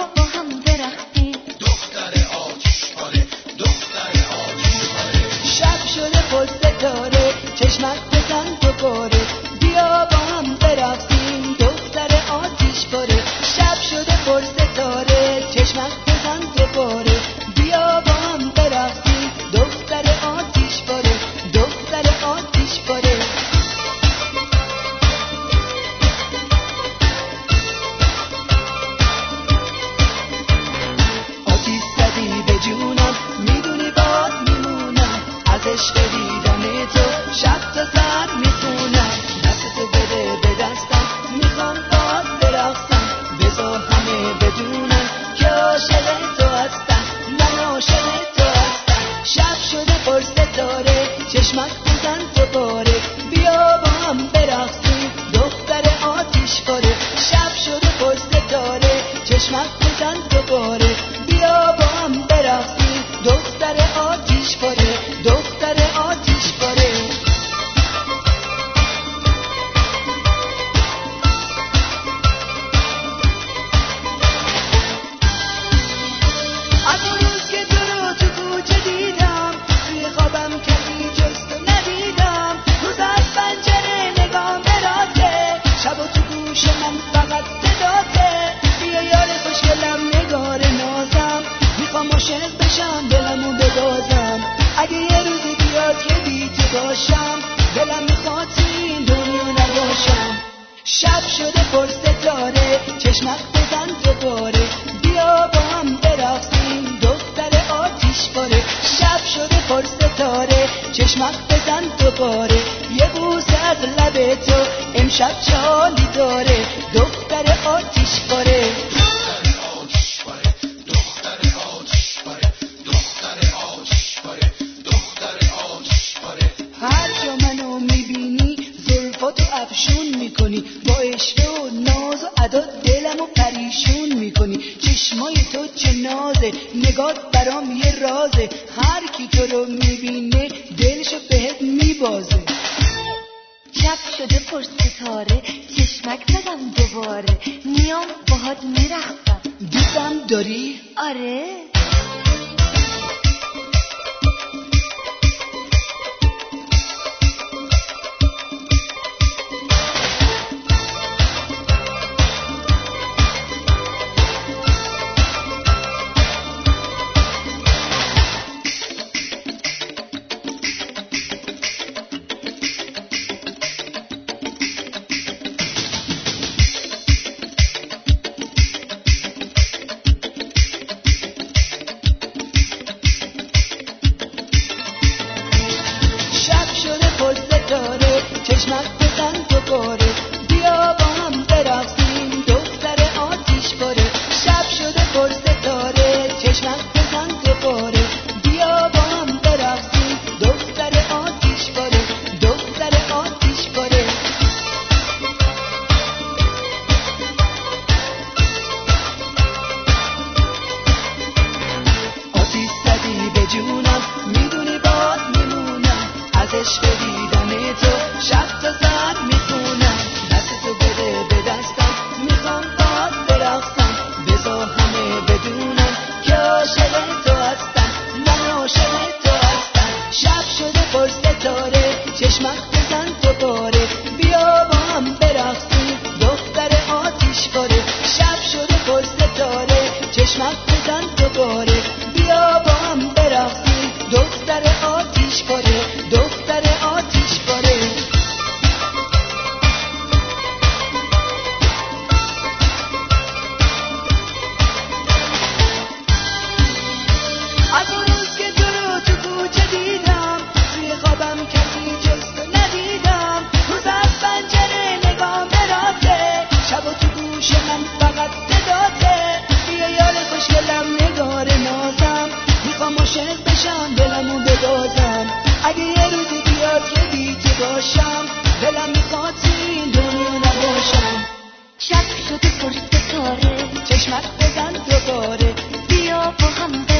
بیا با هم برقصیم. دختر آتشپاره، دختر آتشپاره. شب شده پر ستاره، چشمک بزن دوباره. بیا با هم برقصیم دختر آتشپاره. شب شده پر ستاره، چشمک بزن دوباره. بیا با هم برقصیم دختر آتشپاره، دختر آتشپاره. آتیش زدی به جونم، میدونی باز میمونم. از عشق دیدن تو شب تا سر میخونم. دستتو بده به دستم، میخوام باز برقصم. بذار همه بدونن که عاشق تو هستم، من عاشق تو هستم. شب شده پر ستاره، چشمک بزن دوباره. بیا با هم برقصیم دختر آتشپاره. شب شده پر ستاره، چشمک بزن دوباره. بیا با هم برقصیم دختر آتشپاره، دختر آتشپاره. از اون روز که تو رو تو کوچه دیدم، توی خوابم کسی جز تو ندیدم. روز از پنجره نگام براته، شب و تو گوش من فقط صداته. بیا یار خوشگلم نگار نازم، میخوام عاشق بشم دلمو ببازم. اگه یه روزی بیاد که بی تو باشم، دلم میخواد تو این دنیا نباشم. شب شده پر ستاره، چشمک بزن دوباره. بیا با هم برقصیم دختر آتشپاره. شب شده پر ستاره، چشمک بزن دوباره. یه بوسه از لب تو امشب چه حالی داره، دختر آتشپاره. دختر آتشپاره، دختر آتشپاره، دختر آتشپاره، دختر آتشپاره. هر جا منو میبینی زلفاتو افشون میکنی، با عشق و ناز و ادا دلمو پریشون میکنی. چشمای تو چه نازه، نگات برام یه رازه. هر کی تو رو میبینه دلشو بهت میبازه. شب شده پر ستاره، چشمک زدم دوباره. میام باهات میرقصم. دوستم داری؟ آره. شب شده پر ستاره، چشمک بزن دوباره. بیا با هم برقصیم دختر آتشپاره. شب شده پر ستاره، چشمک بزن دوباره. بیا با هم برقصیم دختر آتشپاره، دختر آتشپاره. آتیش زدی به جونم، میدونی باز میمونم. از عشق دیدن تو شب تا سر میخونم. دستتو بده به دستم، میخوام باز برقصم. بذار همه بدونن که عاشق تو هستم، من عاشق تو هستم. شب شده پر ستاره، چشمک بزن دوباره. بیا با هم برقصیم دختر آتشپاره. شب شده پر ستاره، چشمک بزن دوباره. بیا با هم برقصیم دختر آتشپاره، دختر آتشپاره. از اون روز که تو رو تو کوچه دیدم، توی خوابم کسی جز تو ندیدم. روز از پنجره نگام براته، شب و تو گوش من فقط صداته. بیا یار خوشگلم نگار نازم، میخوام عاشق بشم دلمو ببازم. اگه یه روزی بیاد که بی تو باشم، دلم میخواد تو این دنیا نباشم. شب شده پر ستاره، چشمک بزن دوباره. بیا با هم